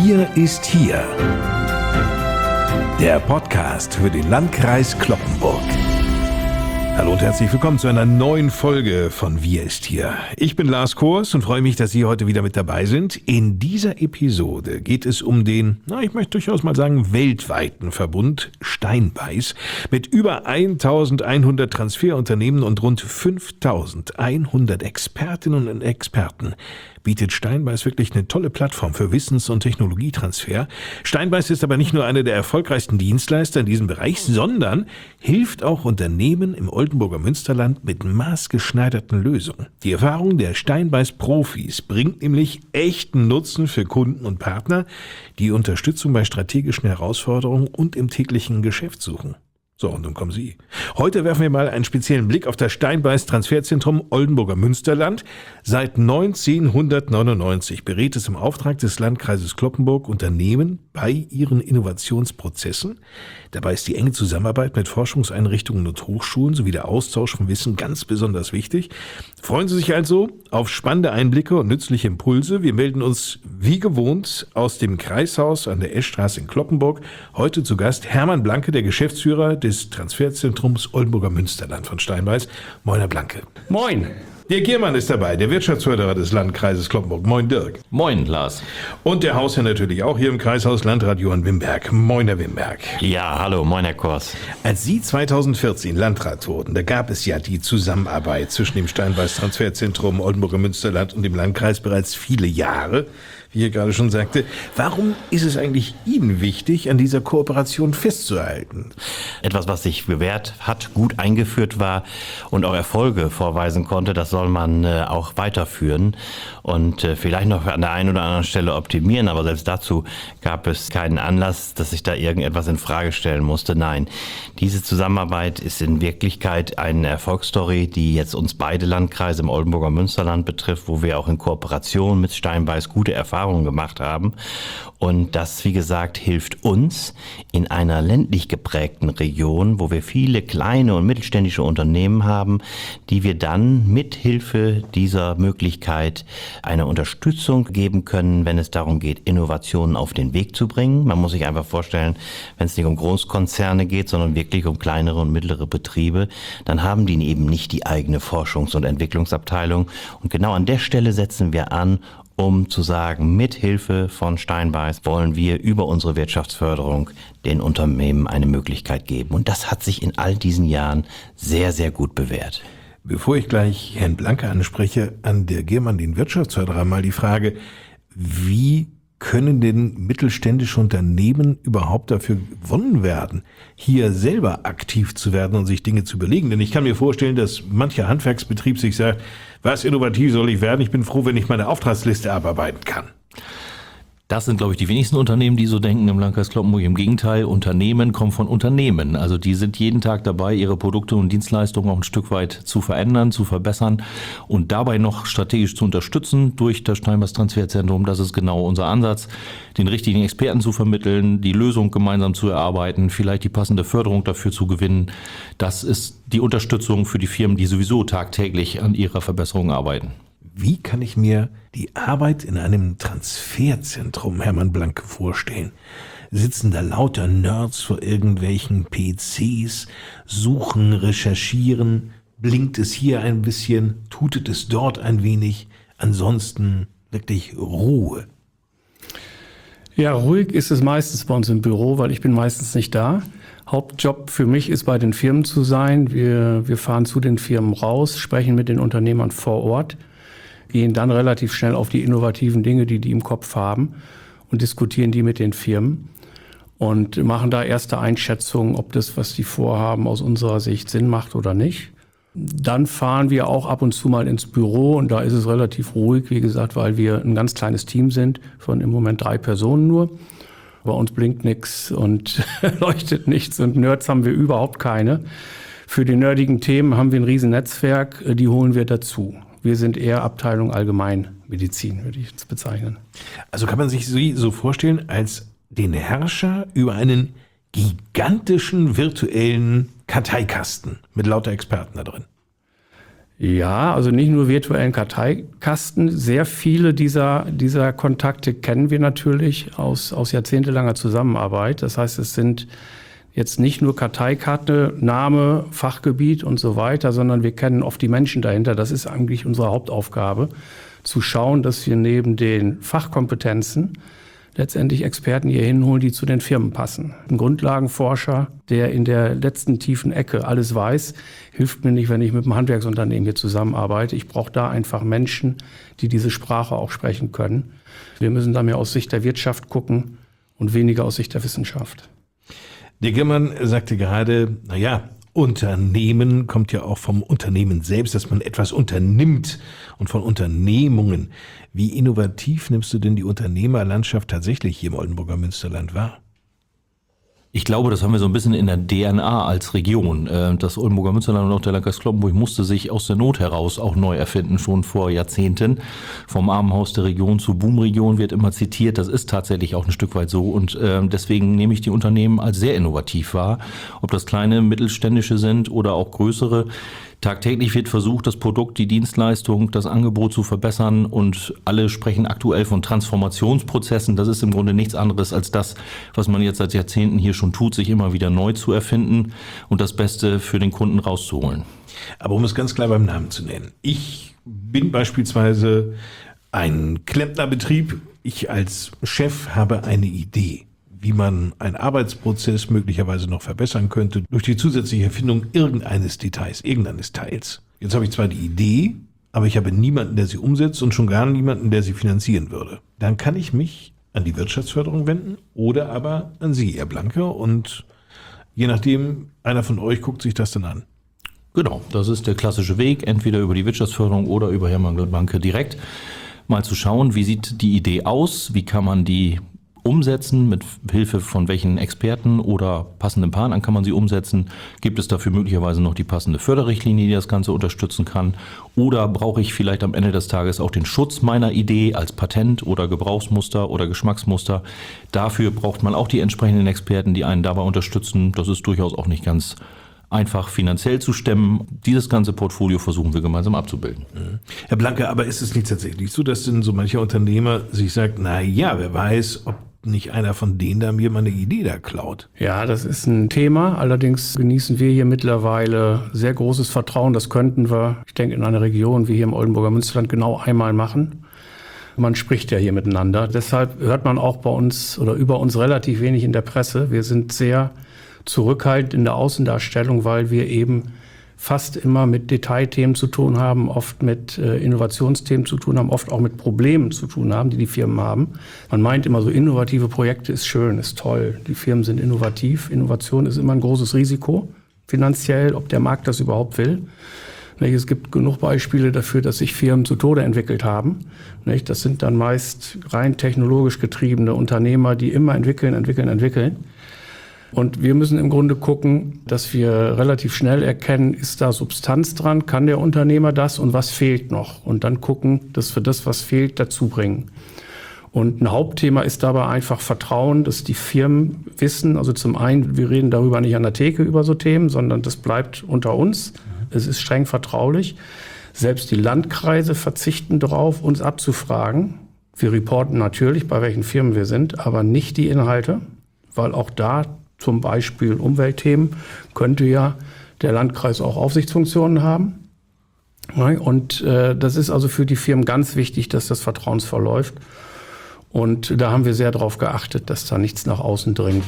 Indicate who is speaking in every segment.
Speaker 1: Wir ist hier. Der Podcast für den Landkreis Cloppenburg. Hallo und herzlich willkommen zu einer neuen Folge von Wir ist hier. Ich bin Lars Kors und freue mich, dass Sie heute wieder mit dabei sind. In dieser Episode geht es um den, ich möchte durchaus mal sagen, weltweiten Verbund Steinbeiß mit über 1100 Transferunternehmen und rund 5100 Expertinnen und Experten. Bietet Steinbeiß wirklich eine tolle Plattform für Wissens- und Technologietransfer. Steinbeiß ist aber nicht nur einer der erfolgreichsten Dienstleister in diesem Bereich, sondern hilft auch Unternehmen im Oldenburger Münsterland mit maßgeschneiderten Lösungen. Die Erfahrung der Steinbeiß-Profis bringt nämlich echten Nutzen für Kunden und Partner, die Unterstützung bei strategischen Herausforderungen und im täglichen Geschäft suchen. So, und nun kommen Sie. Heute werfen wir mal einen speziellen Blick auf das Steinbeiß Transferzentrum Oldenburger Münsterland. Seit 1999 berät es im Auftrag des Landkreises Cloppenburg Unternehmen bei ihren Innovationsprozessen. Dabei ist die enge Zusammenarbeit mit Forschungseinrichtungen und Hochschulen sowie der Austausch von Wissen ganz besonders wichtig. Freuen Sie sich also auf spannende Einblicke und nützliche Impulse. Wir melden uns wie gewohnt aus dem Kreishaus an der Eschstraße in Cloppenburg. Heute zu Gast Hermann Blanke, der Geschäftsführer des Transferzentrums Oldenburger Münsterland von Steinbeiß. Moin, Herr Blanke.
Speaker 2: Moin.
Speaker 1: Dirk Giermann ist dabei, der Wirtschaftsförderer des Landkreises Cloppenburg. Moin, Dirk.
Speaker 3: Moin, Lars.
Speaker 1: Und der Hausherr natürlich auch hier im Kreishaus, Landrat Johann Wimberg. Moin, Herr Wimberg.
Speaker 3: Ja, hallo, moin, Herr Kors.
Speaker 1: Als Sie 2014 Landrat wurden, da gab es ja die Zusammenarbeit zwischen dem Steinbeiß Transferzentrum Oldenburger Münsterland und dem Landkreis bereits viele Jahre, wie ich gerade schon sagte. Warum ist es eigentlich Ihnen wichtig, an dieser Kooperation festzuhalten?
Speaker 3: Etwas, was sich bewährt hat, gut eingeführt war und auch Erfolge vorweisen konnte, das soll man auch weiterführen und vielleicht noch an der einen oder anderen Stelle optimieren, aber selbst dazu gab es keinen Anlass, dass sich da irgendetwas in Frage stellen musste. Nein, diese Zusammenarbeit ist in Wirklichkeit eine Erfolgsstory, die jetzt uns beide Landkreise im Oldenburger Münsterland betrifft, wo wir auch in Kooperation mit Steinbeiß gute Erfahrungen gemacht haben. Und das, wie gesagt, hilft uns in einer ländlich geprägten Region, wo wir viele kleine und mittelständische Unternehmen haben, die wir dann mit Hilfe dieser Möglichkeit eine Unterstützung geben können, wenn es darum geht, Innovationen auf den Weg zu bringen. Man muss sich einfach vorstellen, wenn es nicht um Großkonzerne geht, sondern wirklich um kleinere und mittlere Betriebe, dann haben die eben nicht die eigene Forschungs- und Entwicklungsabteilung. Und genau an der Stelle setzen wir an, um zu sagen, mit Hilfe von Steinbeiß wollen wir über unsere Wirtschaftsförderung den Unternehmen eine Möglichkeit geben. Und das hat sich in all diesen Jahren sehr, sehr gut bewährt.
Speaker 1: Bevor ich gleich Herrn Blanke anspreche, an Dirk Giermann, den Wirtschaftsförderer, mal die Frage, wie können denn mittelständische Unternehmen überhaupt dafür gewonnen werden, hier selber aktiv zu werden und sich Dinge zu überlegen? Denn ich kann mir vorstellen, dass mancher Handwerksbetrieb sich sagt, was innovativ soll ich werden? Ich bin froh, wenn ich meine Auftragsliste abarbeiten kann.
Speaker 2: Das sind, glaube ich, die wenigsten Unternehmen, die so denken im Landkreis Cloppenburg. Im Gegenteil, Unternehmen kommen von Unternehmen. Also die sind jeden Tag dabei, ihre Produkte und Dienstleistungen auch ein Stück weit zu verändern, zu verbessern und dabei noch strategisch zu unterstützen durch das Steinbeiß Transferzentrum. Das ist genau unser Ansatz, den richtigen Experten zu vermitteln, die Lösung gemeinsam zu erarbeiten, vielleicht die passende Förderung dafür zu gewinnen. Das ist die Unterstützung für die Firmen, die sowieso tagtäglich an ihrer Verbesserung arbeiten.
Speaker 1: Wie kann ich mir die Arbeit in einem Transferzentrum, Hermann Blanke, vorstellen? Sitzen da lauter Nerds vor irgendwelchen PCs, suchen, recherchieren, blinkt es hier ein bisschen, tutet es dort ein wenig, ansonsten wirklich Ruhe?
Speaker 4: Ja, ruhig ist es meistens bei uns im Büro, weil ich bin meistens nicht da. Hauptjob für mich ist, bei den Firmen zu sein. Wir fahren zu den Firmen raus, sprechen mit den Unternehmern vor Ort, gehen dann relativ schnell auf die innovativen Dinge, die im Kopf haben und diskutieren die mit den Firmen und machen da erste Einschätzungen, ob das, was die vorhaben, aus unserer Sicht Sinn macht oder nicht. Dann fahren wir auch ab und zu mal ins Büro und da ist es relativ ruhig, wie gesagt, weil wir ein ganz kleines Team sind, von im Moment 3 Personen nur. Bei uns blinkt nichts und leuchtet nichts und Nerds haben wir überhaupt keine. Für die nerdigen Themen haben wir ein riesen Netzwerk, die holen wir dazu. Wir sind eher Abteilung Allgemeinmedizin, würde ich jetzt bezeichnen.
Speaker 1: Also kann man sich so vorstellen, als den Herrscher über einen gigantischen virtuellen Karteikasten mit lauter Experten da drin.
Speaker 4: Ja, also nicht nur virtuellen Karteikasten. Sehr viele dieser Kontakte kennen wir natürlich aus jahrzehntelanger Zusammenarbeit. Das heißt, es sind jetzt nicht nur Karteikarte, Name, Fachgebiet und so weiter, sondern wir kennen oft die Menschen dahinter. Das ist eigentlich unsere Hauptaufgabe, zu schauen, dass wir neben den Fachkompetenzen letztendlich Experten hier hinholen, die zu den Firmen passen. Ein Grundlagenforscher, der in der letzten tiefen Ecke alles weiß, hilft mir nicht, wenn ich mit einem Handwerksunternehmen hier zusammenarbeite. Ich brauche da einfach Menschen, die diese Sprache auch sprechen können. Wir müssen da mehr aus Sicht der Wirtschaft gucken und weniger aus Sicht der Wissenschaft.
Speaker 1: Der Giermann sagte gerade, Unternehmen kommt ja auch vom Unternehmen selbst, dass man etwas unternimmt und von Unternehmungen. Wie innovativ nimmst du denn die Unternehmerlandschaft tatsächlich hier im Oldenburger Münsterland wahr?
Speaker 2: Ich glaube, das haben wir so ein bisschen in der DNA als Region. Das Oldenburger Münsterland und auch der Landkreis Cloppenburg musste sich aus der Not heraus auch neu erfinden, schon vor Jahrzehnten. Vom Armenhaus der Region zur Boomregion wird immer zitiert. Das ist tatsächlich auch ein Stück weit so. Und deswegen nehme ich die Unternehmen als sehr innovativ wahr. Ob das kleine, mittelständische sind oder auch größere. Tagtäglich wird versucht, das Produkt, die Dienstleistung, das Angebot zu verbessern und alle sprechen aktuell von Transformationsprozessen. Das ist im Grunde nichts anderes als das, was man jetzt seit Jahrzehnten hier schon tut, sich immer wieder neu zu erfinden und das Beste für den Kunden rauszuholen.
Speaker 1: Aber um es ganz klar beim Namen zu nennen. Ich bin beispielsweise ein Klempnerbetrieb. Ich als Chef habe eine Idee, wie man einen Arbeitsprozess möglicherweise noch verbessern könnte durch die zusätzliche Erfindung irgendeines Teils. Jetzt habe ich zwar die Idee, aber ich habe niemanden, der sie umsetzt und schon gar niemanden, der sie finanzieren würde. Dann kann ich mich an die Wirtschaftsförderung wenden oder aber an Sie, Herr Blanke, und je nachdem, einer von euch guckt sich das dann an.
Speaker 2: Genau, das ist der klassische Weg, entweder über die Wirtschaftsförderung oder über Hermann Blanke direkt. Mal zu schauen, wie sieht die Idee aus, wie kann man die umsetzen, mit Hilfe von welchen Experten oder passenden Partnern kann man sie umsetzen? Gibt es dafür möglicherweise noch die passende Förderrichtlinie, die das Ganze unterstützen kann? Oder brauche ich vielleicht am Ende des Tages auch den Schutz meiner Idee als Patent oder Gebrauchsmuster oder Geschmacksmuster? Dafür braucht man auch die entsprechenden Experten, die einen dabei unterstützen. Das ist durchaus auch nicht ganz einfach finanziell zu stemmen. Dieses ganze Portfolio versuchen wir gemeinsam abzubilden.
Speaker 1: Herr Blanke, aber ist es nicht tatsächlich so, dass denn so mancher Unternehmer sich sagt, wer weiß, ob nicht einer von denen da mir mal eine Idee da klaut?
Speaker 4: Ja, das ist ein Thema. Allerdings genießen wir hier mittlerweile sehr großes Vertrauen. Das könnten wir, ich denke, in einer Region wie hier im Oldenburger Münsterland genau einmal machen. Man spricht ja hier miteinander. Deshalb hört man auch bei uns oder über uns relativ wenig in der Presse. Wir sind sehr zurückhaltend in der Außendarstellung, weil wir eben fast immer mit Detailthemen zu tun haben, oft mit Innovationsthemen zu tun haben, oft auch mit Problemen zu tun haben, die die Firmen haben. Man meint immer so, innovative Projekte ist schön, ist toll. Die Firmen sind innovativ. Innovation ist immer ein großes Risiko, finanziell, ob der Markt das überhaupt will. Es gibt genug Beispiele dafür, dass sich Firmen zu Tode entwickelt haben. Das sind dann meist rein technologisch getriebene Unternehmer, die immer entwickeln. Und wir müssen im Grunde gucken, dass wir relativ schnell erkennen, ist da Substanz dran, kann der Unternehmer das und was fehlt noch? Und dann gucken, dass wir das, was fehlt, dazu bringen. Und ein Hauptthema ist dabei einfach Vertrauen, dass die Firmen wissen, also zum einen, wir reden darüber nicht an der Theke über so Themen, sondern das bleibt unter uns. Es ist streng vertraulich. Selbst die Landkreise verzichten darauf, uns abzufragen. Wir reporten natürlich, bei welchen Firmen wir sind, aber nicht die Inhalte, weil auch da zum Beispiel Umweltthemen könnte ja der Landkreis auch Aufsichtsfunktionen haben. Und das ist also für die Firmen ganz wichtig, dass das vertrauensvoll läuft. Und da haben wir sehr darauf geachtet, dass da nichts nach außen dringt.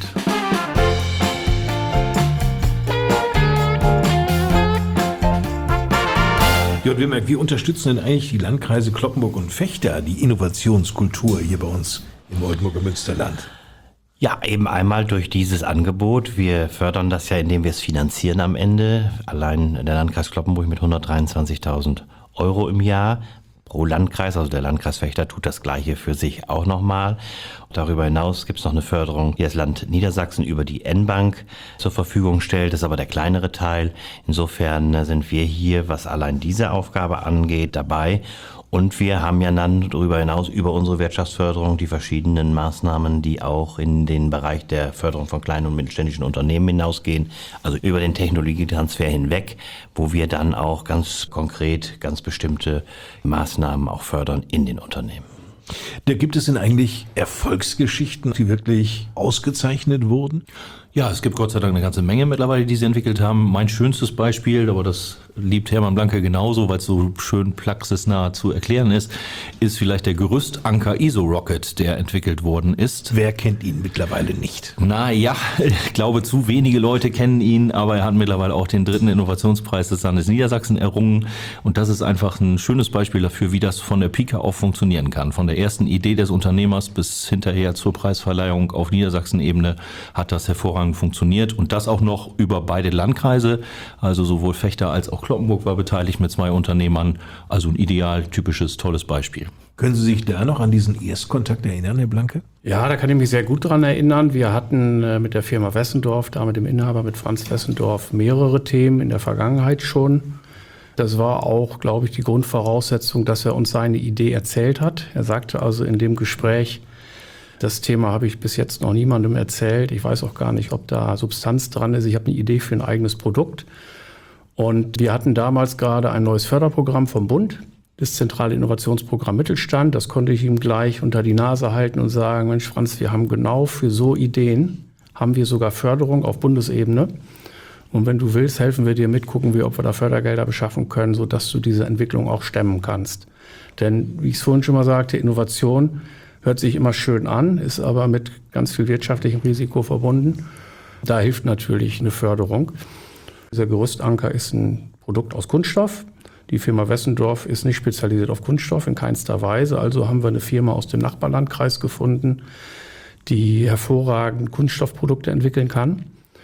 Speaker 1: Jörg Wimmerk, wie unterstützen denn eigentlich die Landkreise Cloppenburg und Vechta die Innovationskultur hier bei uns im Oldenburger Münsterland?
Speaker 3: Ja, eben einmal durch dieses Angebot. Wir fördern das ja, indem wir es finanzieren am Ende. Allein der Landkreis Cloppenburg mit 123.000 € im Jahr pro Landkreis. Also der Landkreis Vechta tut das Gleiche für sich auch nochmal. Darüber hinaus gibt es noch eine Förderung, die das Land Niedersachsen über die N-Bank zur Verfügung stellt. Das ist aber der kleinere Teil. Insofern sind wir hier, was allein diese Aufgabe angeht, dabei. Und wir haben ja dann darüber hinaus über unsere Wirtschaftsförderung die verschiedenen Maßnahmen, die auch in den Bereich der Förderung von kleinen und mittelständischen Unternehmen hinausgehen, also über den Technologietransfer hinweg, wo wir dann auch ganz konkret ganz bestimmte Maßnahmen auch fördern in den Unternehmen.
Speaker 1: Da gibt es denn eigentlich Erfolgsgeschichten, die wirklich ausgezeichnet wurden?
Speaker 2: Ja, es gibt Gott sei Dank eine ganze Menge mittlerweile, die sie entwickelt haben. Mein schönstes Beispiel, aber das liebt Hermann Blanke genauso, weil es so schön praxisnah zu erklären ist vielleicht der Gerüstanker ISO-Rocket, der entwickelt worden ist.
Speaker 1: Wer kennt ihn mittlerweile nicht?
Speaker 2: Naja, ich glaube, zu wenige Leute kennen ihn, aber er hat mittlerweile auch den 3. Innovationspreis des Landes Niedersachsen errungen. Und das ist einfach ein schönes Beispiel dafür, wie das von der Pike auf funktionieren kann. Von der ersten Idee des Unternehmers bis hinterher zur Preisverleihung auf Niedersachsen-Ebene hat das hervorragend funktioniert. Und das auch noch über beide Landkreise, also sowohl Vechta als auch Cloppenburg war beteiligt mit 2 Unternehmern. Also ein ideal, typisches, tolles Beispiel.
Speaker 1: Können Sie sich da noch an diesen Erstkontakt erinnern, Herr Blanke?
Speaker 4: Ja, da kann ich mich sehr gut dran erinnern. Wir hatten mit der Firma Wessendorf, da mit dem Inhaber, mit Franz Wessendorf, mehrere Themen in der Vergangenheit schon. Das war auch, glaube ich, die Grundvoraussetzung, dass er uns seine Idee erzählt hat. Er sagte also in dem Gespräch, das Thema habe ich bis jetzt noch niemandem erzählt. Ich weiß auch gar nicht, ob da Substanz dran ist. Ich habe eine Idee für ein eigenes Produkt. Und wir hatten damals gerade ein neues Förderprogramm vom Bund, das Zentrale Innovationsprogramm Mittelstand. Das konnte ich ihm gleich unter die Nase halten und sagen, Mensch Franz, wir haben genau für so Ideen, haben wir sogar Förderung auf Bundesebene. Und wenn du willst, helfen wir dir mit, gucken wir, ob wir da Fördergelder beschaffen können, sodass du diese Entwicklung auch stemmen kannst. Denn, wie ich es vorhin schon mal sagte, Innovation hört sich immer schön an, ist aber mit ganz viel wirtschaftlichem Risiko verbunden. Da hilft natürlich eine Förderung. Dieser Gerüstanker ist ein Produkt aus Kunststoff. Die Firma Wessendorf ist nicht spezialisiert auf Kunststoff in keinster Weise. Also haben wir eine Firma aus dem Nachbarlandkreis gefunden, die hervorragend Kunststoffprodukte entwickeln kann.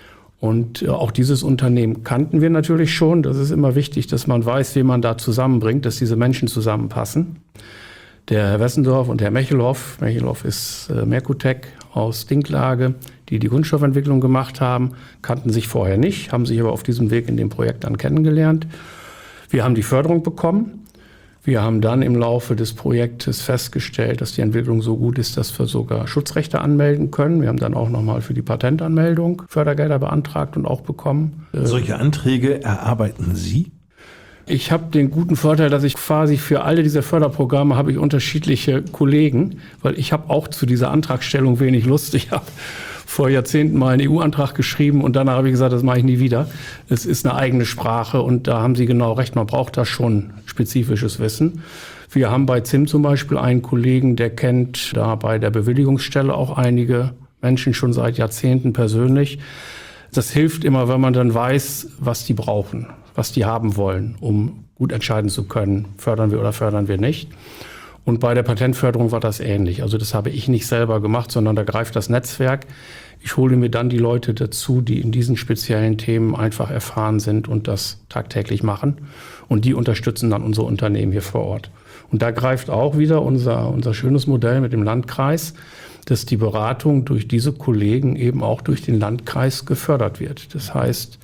Speaker 4: Und auch dieses Unternehmen kannten wir natürlich schon. Das ist immer wichtig, dass man weiß, wen man da zusammenbringt, dass diese Menschen zusammenpassen. Der Herr Wessendorf und Herr Mechelhoff ist Mercotec aus Dinklage, die Kunststoffentwicklung gemacht haben, kannten sich vorher nicht, haben sich aber auf diesem Weg in dem Projekt dann kennengelernt. Wir haben die Förderung bekommen. Wir haben dann im Laufe des Projektes festgestellt, dass die Entwicklung so gut ist, dass wir sogar Schutzrechte anmelden können. Wir haben dann auch nochmal für die Patentanmeldung Fördergelder beantragt und auch bekommen.
Speaker 1: Solche Anträge erarbeiten Sie?
Speaker 4: Ich habe den guten Vorteil, dass ich quasi für alle diese Förderprogramme habe ich unterschiedliche Kollegen, weil ich habe auch zu dieser Antragstellung wenig Lust. Ich habe vor Jahrzehnten mal einen EU-Antrag geschrieben und danach habe ich gesagt, das mache ich nie wieder. Es ist eine eigene Sprache und da haben Sie genau recht, man braucht da schon spezifisches Wissen. Wir haben bei ZIM zum Beispiel einen Kollegen, der kennt da bei der Bewilligungsstelle auch einige Menschen schon seit Jahrzehnten persönlich. Das hilft immer, wenn man dann weiß, was die brauchen, was die haben wollen, um gut entscheiden zu können, fördern wir oder fördern wir nicht. Und bei der Patentförderung war das ähnlich. Also das habe ich nicht selber gemacht, sondern da greift das Netzwerk. Ich hole mir dann die Leute dazu, die in diesen speziellen Themen einfach erfahren sind und das tagtäglich machen. Und die unterstützen dann unsere Unternehmen hier vor Ort. Und da greift auch wieder unser schönes Modell mit dem Landkreis, dass die Beratung durch diese Kollegen eben auch durch den Landkreis gefördert wird. Das heißt,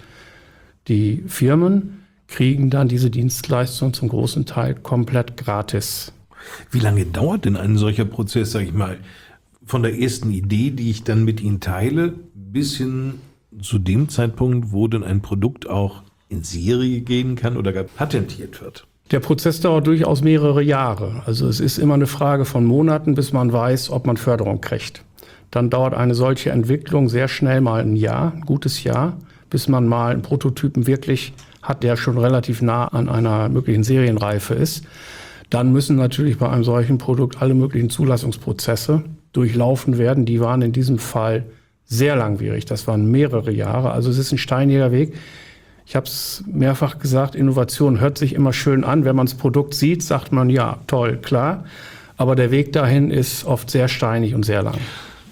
Speaker 4: die Firmen kriegen dann diese Dienstleistung zum großen Teil komplett gratis.
Speaker 1: Wie lange dauert denn ein solcher Prozess, sag ich mal, von der ersten Idee, die ich dann mit Ihnen teile, bis hin zu dem Zeitpunkt, wo dann ein Produkt auch in Serie gehen kann oder gar patentiert wird?
Speaker 4: Der Prozess dauert durchaus mehrere Jahre. Also es ist immer eine Frage von Monaten, bis man weiß, ob man Förderung kriegt. Dann dauert eine solche Entwicklung sehr schnell mal ein Jahr, ein gutes Jahr, bis man mal einen Prototypen wirklich hat, der schon relativ nah an einer möglichen Serienreife ist. Dann müssen natürlich bei einem solchen Produkt alle möglichen Zulassungsprozesse durchlaufen werden. Die waren in diesem Fall sehr langwierig. Das waren mehrere Jahre. Also es ist ein steiniger Weg. Ich habe es mehrfach gesagt, Innovation hört sich immer schön an. Wenn man das Produkt sieht, sagt man, ja, toll, klar. Aber der Weg dahin ist oft sehr steinig und sehr lang.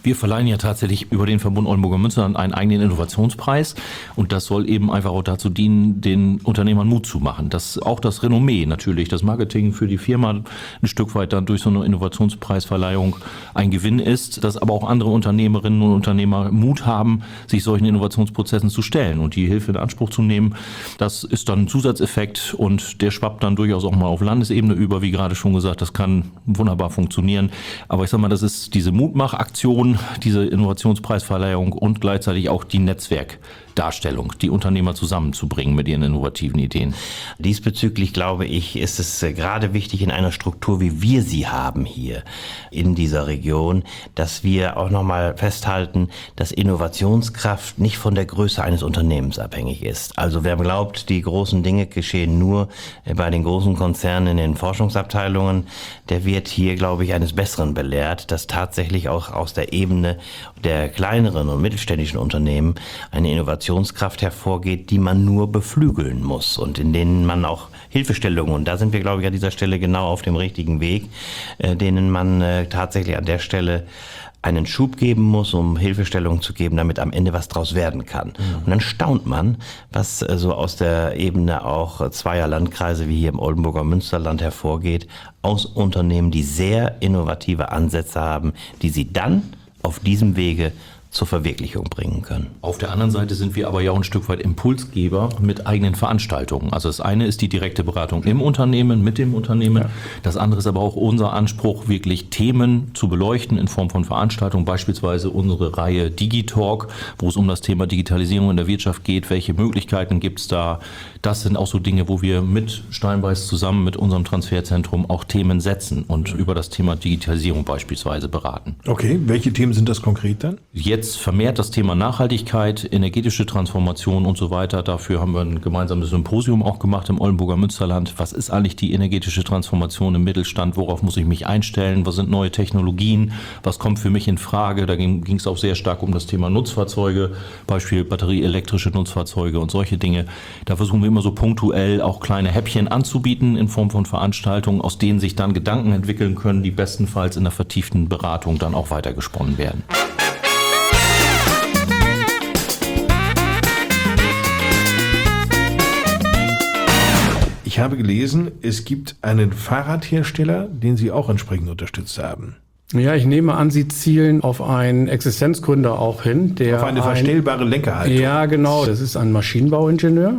Speaker 2: Wir verleihen ja tatsächlich über den Verbund Oldenburger Münsterland einen eigenen Innovationspreis und das soll eben einfach auch dazu dienen, den Unternehmern Mut zu machen. Dass auch das Renommee natürlich, das Marketing für die Firma ein Stück weit dann durch so eine Innovationspreisverleihung ein Gewinn ist, dass aber auch andere Unternehmerinnen und Unternehmer Mut haben, sich solchen Innovationsprozessen zu stellen und die Hilfe in Anspruch zu nehmen. Das ist dann ein Zusatzeffekt und der schwappt dann durchaus auch mal auf Landesebene über, wie gerade schon gesagt, das kann wunderbar funktionieren. Aber ich sag mal, das ist diese Mutmachaktion, diese Innovationspreisverleihung und gleichzeitig auch die Netzwerkdarstellung, die Unternehmer zusammenzubringen mit ihren innovativen Ideen.
Speaker 3: Diesbezüglich, glaube ich, ist es gerade wichtig in einer Struktur, wie wir sie haben hier in dieser Region, dass wir auch nochmal festhalten, dass Innovationskraft nicht von der Größe eines Unternehmens abhängig ist. Also wer glaubt, die großen Dinge geschehen nur bei den großen Konzernen in den Forschungsabteilungen, der wird hier, glaube ich, eines Besseren belehrt, dass tatsächlich auch aus der Ebene der kleineren und mittelständischen Unternehmen eine Innovationskraft hervorgeht, die man nur beflügeln muss und in denen man auch Hilfestellungen, und da sind wir, glaube ich, an dieser Stelle genau auf dem richtigen Weg, denen man tatsächlich an der Stelle einen Schub geben muss, um Hilfestellungen zu geben, damit am Ende was draus werden kann. Und dann staunt man, was so aus der Ebene auch zweier Landkreise wie hier im Oldenburger Münsterland hervorgeht, aus Unternehmen, die sehr innovative Ansätze haben, die sie dann auf diesem Wege zur Verwirklichung bringen können.
Speaker 2: Auf der anderen Seite sind wir aber ja auch ein Stück weit Impulsgeber mit eigenen Veranstaltungen. Also das eine ist die direkte Beratung im Unternehmen, mit dem Unternehmen. Ja. Das andere ist aber auch unser Anspruch, wirklich Themen zu beleuchten in Form von Veranstaltungen, beispielsweise unsere Reihe Digitalk, wo es um das Thema Digitalisierung in der Wirtschaft geht. Welche Möglichkeiten gibt es da? Das sind auch so Dinge, wo wir mit Steinbeiß zusammen mit unserem Transferzentrum auch Themen setzen und über das Thema Digitalisierung beispielsweise beraten.
Speaker 1: Okay, welche Themen sind das konkret dann?
Speaker 2: Jetzt vermehrt das Thema Nachhaltigkeit, energetische Transformation und so weiter. Dafür haben wir ein gemeinsames Symposium auch gemacht im Oldenburger Münsterland. Was ist eigentlich die energetische Transformation im Mittelstand? Worauf muss ich mich einstellen? Was sind neue Technologien? Was kommt für mich in Frage? Da ging es auch sehr stark um das Thema Nutzfahrzeuge, Beispiel batterieelektrische Nutzfahrzeuge und solche Dinge. Da versuchen wir immer so punktuell auch kleine Häppchen anzubieten in Form von Veranstaltungen, aus denen sich dann Gedanken entwickeln können, die bestenfalls in der vertieften Beratung dann auch weitergesponnen werden.
Speaker 1: Ich habe gelesen, es gibt einen Fahrradhersteller, den Sie auch entsprechend unterstützt haben.
Speaker 4: Ja, ich nehme an, Sie zielen auf einen Existenzgründer auch hin. Der
Speaker 1: auf eine verstellbare Lenkerhaltung.
Speaker 4: Ja, genau. Das ist ein Maschinenbauingenieur,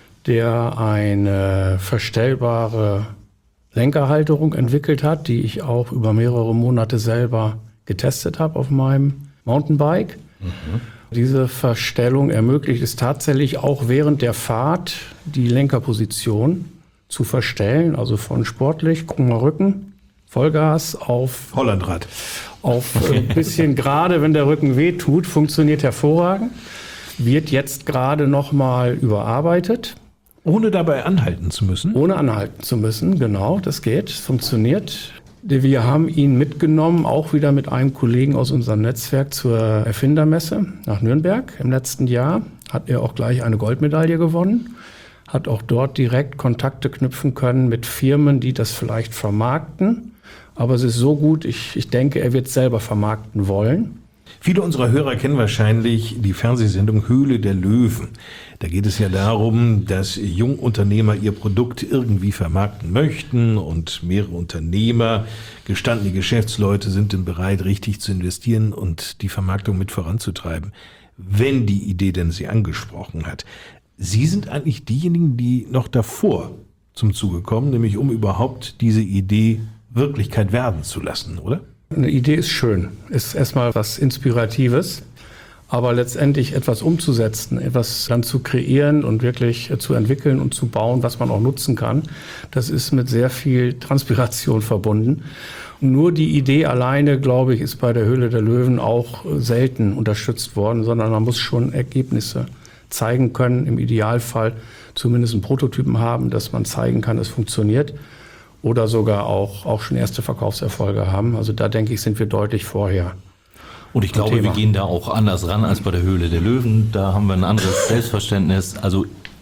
Speaker 4: der eine verstellbare Lenkerhalterung entwickelt hat, die ich auch über mehrere Monate selber getestet habe auf meinem Mountainbike. Diese Verstellung ermöglicht es tatsächlich auch während der Fahrt, die Lenkerposition zu verstellen. Also von sportlich, gucken wir Rücken, Vollgas auf
Speaker 1: Hollandrad.
Speaker 4: Auf ein bisschen gerade, wenn der Rücken wehtut, funktioniert hervorragend. Wird jetzt gerade nochmal überarbeitet.
Speaker 1: Ohne dabei anhalten zu müssen?
Speaker 4: Ohne anhalten zu müssen, genau, das geht, es funktioniert. Wir haben ihn mitgenommen, auch wieder mit einem Kollegen aus unserem Netzwerk zur Erfindermesse nach Nürnberg im letzten Jahr. Hat er auch gleich eine Goldmedaille gewonnen, hat auch dort direkt Kontakte knüpfen können mit Firmen, die das vielleicht vermarkten. Aber es ist so gut, ich denke, er wird es selber vermarkten wollen.
Speaker 1: Viele unserer Hörer kennen wahrscheinlich die Fernsehsendung Höhle der Löwen. Da geht es ja darum, dass Jungunternehmer ihr Produkt irgendwie vermarkten möchten und mehrere Unternehmer, gestandene Geschäftsleute sind dann bereit, richtig zu investieren und die Vermarktung mit voranzutreiben, wenn die Idee denn sie angesprochen hat. Sie sind eigentlich diejenigen, die noch davor zum Zuge kommen, nämlich um überhaupt diese Idee Wirklichkeit werden zu lassen, oder?
Speaker 4: Eine Idee ist schön, ist erstmal was Inspiratives, aber letztendlich etwas umzusetzen, etwas dann zu kreieren und wirklich zu entwickeln und zu bauen, was man auch nutzen kann, das ist mit sehr viel Transpiration verbunden. Nur die Idee alleine, glaube ich, ist bei der Höhle der Löwen auch selten unterstützt worden, sondern man muss schon Ergebnisse zeigen können, im Idealfall zumindest einen Prototypen haben, dass man zeigen kann, es funktioniert. Oder sogar auch schon erste Verkaufserfolge haben. Also da denke ich, sind wir deutlich vorher.
Speaker 2: Und ich glaube, wir gehen da auch anders ran als bei der Höhle der Löwen. Da haben wir ein anderes Selbstverständnis. Also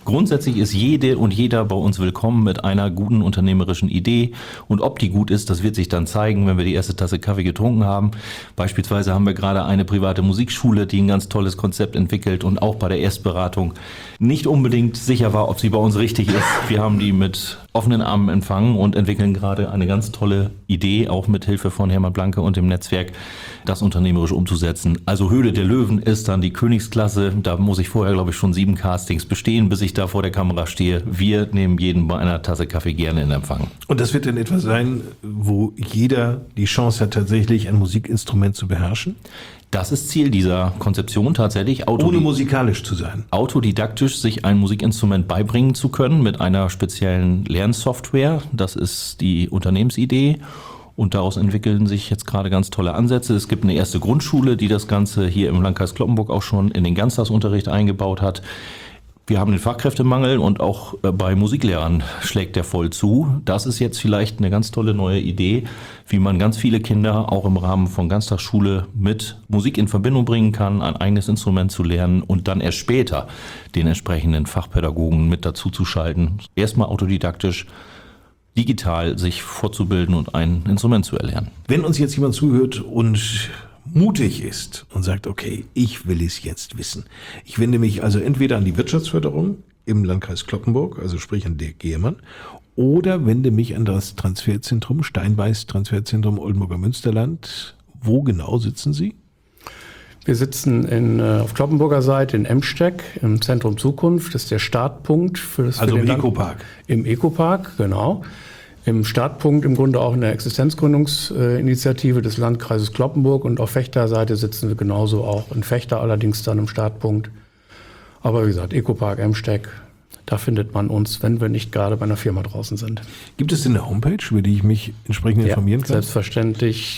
Speaker 2: Grundsätzlich ist jede und jeder bei uns willkommen mit einer guten unternehmerischen Idee. Und ob die gut ist, das wird sich dann zeigen, wenn wir die erste Tasse Kaffee getrunken haben. Beispielsweise haben wir gerade eine private Musikschule, die ein ganz tolles Konzept entwickelt und auch bei der Erstberatung nicht unbedingt sicher war, ob sie bei uns richtig ist. Wir haben die mit offenen Armen empfangen und entwickeln gerade eine ganz tolle Idee, auch mit Hilfe von Hermann Blanke und dem Netzwerk, das unternehmerisch umzusetzen. Also Höhle der Löwen ist dann die Königsklasse. Da muss ich vorher, glaube ich, schon 7 Castings bestehen, bis ich da vor der Kamera stehe. Wir nehmen jeden bei einer Tasse Kaffee gerne in Empfang.
Speaker 1: Und das wird dann etwas sein, wo jeder die Chance hat, tatsächlich ein Musikinstrument zu beherrschen?
Speaker 2: Das ist Ziel dieser Konzeption tatsächlich.
Speaker 1: Ohne musikalisch zu sein.
Speaker 2: Autodidaktisch sich ein Musikinstrument beibringen zu können mit einer speziellen Lernsoftware. Das ist die Unternehmensidee. Und daraus entwickeln sich jetzt gerade ganz tolle Ansätze. Es gibt eine erste Grundschule, die das Ganze hier im Landkreis Cloppenburg auch schon in den Ganztagsunterricht eingebaut hat. Wir haben den Fachkräftemangel und auch bei Musiklehrern schlägt der voll zu. Das ist jetzt vielleicht eine ganz tolle neue Idee, wie man ganz viele Kinder auch im Rahmen von Ganztagsschule mit Musik in Verbindung bringen kann, ein eigenes Instrument zu lernen und dann erst später den entsprechenden Fachpädagogen mit dazu zu schalten. Erstmal autodidaktisch, digital sich fortzubilden und ein Instrument zu erlernen.
Speaker 1: Wenn uns jetzt jemand zuhört und mutig ist und sagt, okay, ich will es jetzt wissen. Ich wende mich also entweder an die Wirtschaftsförderung im Landkreis Cloppenburg, also sprich an Dirk Gehrmann, oder wende mich an das Transferzentrum, Steinbeiß Transferzentrum Oldenburger Münsterland. Wo genau sitzen Sie?
Speaker 4: Wir sitzen auf Cloppenburger Seite in Emsteck im Zentrum Zukunft. Das ist der Startpunkt für das.
Speaker 1: Also im Ecopark.
Speaker 4: Im Ecopark, genau. Im Startpunkt im Grunde auch in der Existenzgründungsinitiative des Landkreises Cloppenburg und auf Vechterseite sitzen wir genauso auch in Vechter, allerdings dann im Startpunkt. Aber wie gesagt, Ecopark Emsteck, da findet man uns, wenn wir nicht gerade bei einer Firma draußen sind.
Speaker 1: Gibt es denn eine Homepage, über die ich mich entsprechend informieren kann?
Speaker 4: Selbstverständlich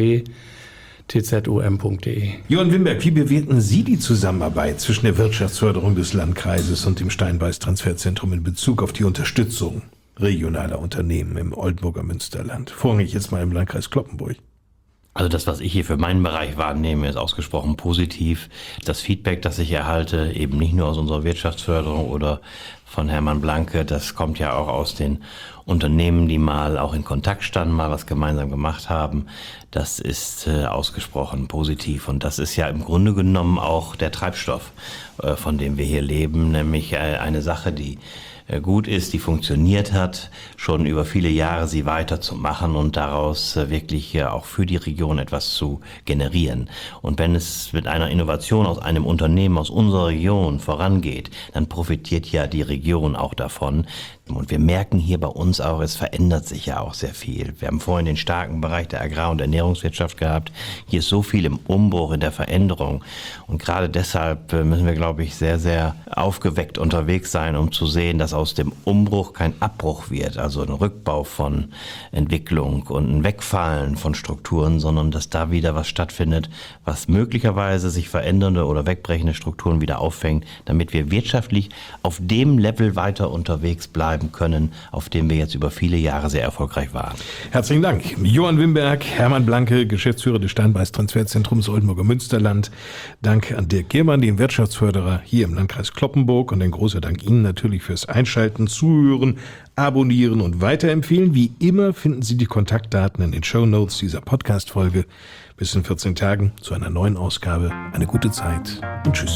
Speaker 4: www.tzum.de.
Speaker 1: Johann Wimberg, wie bewerten Sie die Zusammenarbeit zwischen der Wirtschaftsförderung des Landkreises und dem Steinbeiß Transferzentrum in Bezug auf die Unterstützung regionaler Unternehmen im Oldenburger Münsterland? Vorrangig jetzt mal im Landkreis Cloppenburg.
Speaker 3: Also das, was ich hier für meinen Bereich wahrnehme, ist ausgesprochen positiv. Das Feedback, das ich erhalte, eben nicht nur aus unserer Wirtschaftsförderung oder von Hermann Blanke, das kommt ja auch aus den Unternehmen, die mal auch in Kontakt standen, mal was gemeinsam gemacht haben. Das ist ausgesprochen positiv und das ist ja im Grunde genommen auch der Treibstoff, von dem wir hier leben, nämlich eine Sache, die gut ist, die funktioniert hat, schon über viele Jahre sie weiterzumachen und daraus wirklich auch für die Region etwas zu generieren. Und wenn es mit einer Innovation aus einem Unternehmen aus unserer Region vorangeht, dann profitiert ja die Region auch davon. Und wir merken hier bei uns auch, es verändert sich ja auch sehr viel. Wir haben vorhin den starken Bereich der Agrar- und Ernährungswirtschaft gehabt. Hier ist so viel im Umbruch, in der Veränderung. Und gerade deshalb müssen wir, glaube ich, sehr, sehr aufgeweckt unterwegs sein, um zu sehen, dass aus dem Umbruch kein Abbruch wird, also ein Rückbau von Entwicklung und ein Wegfallen von Strukturen, sondern dass da wieder was stattfindet, was möglicherweise sich verändernde oder wegbrechende Strukturen wieder auffängt, damit wir wirtschaftlich auf dem Level weiter unterwegs bleiben können, auf dem wir jetzt über viele Jahre sehr erfolgreich waren.
Speaker 1: Herzlichen Dank. Johann Wimberg, Hermann Blanke, Geschäftsführer des Steinbeiß Transferzentrums Oldenburger Münsterland. Dank an Dirk Gehrmann, den Wirtschaftsförderer hier im Landkreis Cloppenburg, und ein großer Dank Ihnen natürlich fürs Einschalten, Zuhören, Abonnieren und Weiterempfehlen. Wie immer finden Sie die Kontaktdaten in den Shownotes dieser Podcast-Folge. Bis in 14 Tagen zu einer neuen Ausgabe. Eine gute Zeit und tschüss.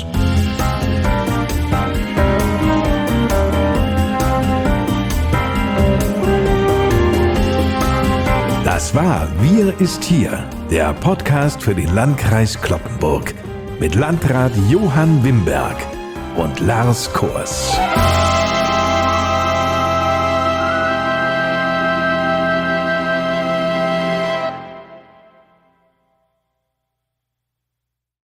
Speaker 1: Das war Wir ist hier, der Podcast für den Landkreis Cloppenburg mit Landrat Johann Wimberg und Lars Kors.